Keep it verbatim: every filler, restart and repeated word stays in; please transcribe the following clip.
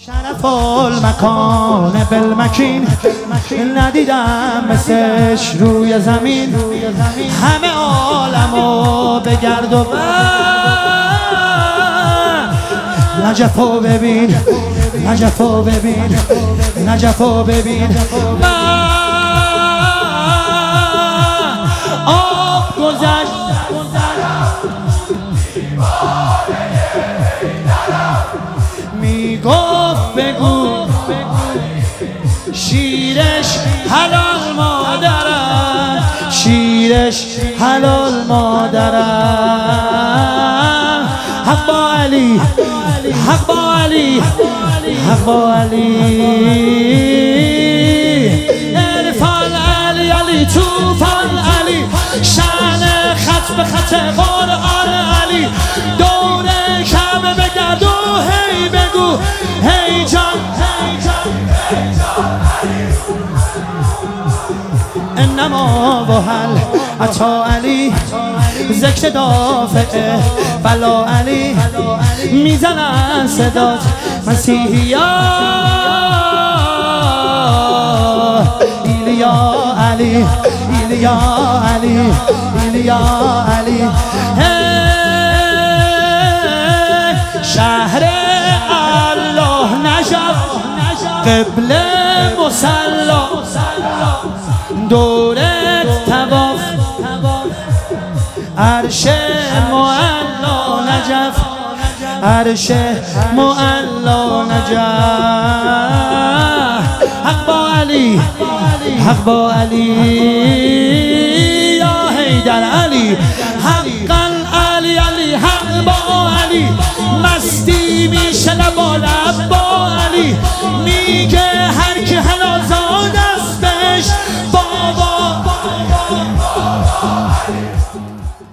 شرف المکان بالمکین ندیدم مثلش روی زمین، همه عالمو بگرد و بر نجفو ببین، نجفو ببین، نجفو ببین. آب گذشت میگفت بگو شیرش حلال مادرم، شیرش حلال مادرم. حق با علی، حق با علی، حق با علی. عرفان علی، علی توفان علی، شأن خط به خط قرآن علی. دور کعبه بگرد و هی بگو هی جان، هی جان، هی جان علی. انما وهل عطا علی، ذکر دافعه بلا علی. میزنن صدات مسیحیا ایلیا علی، ایلیا علی، ایلیا علی. شهر الله نجف، قبله مصلا، دورت طواف، عرش معلا نجف، عرش معلا نجف. حق با علی، حق با علی، یا حیدر علی. حقا علی، علی حق با علی. مستی میشه لبا لب با علی. میگه هر کی حلال زاد است بهش بابا، بابا، بابا علی.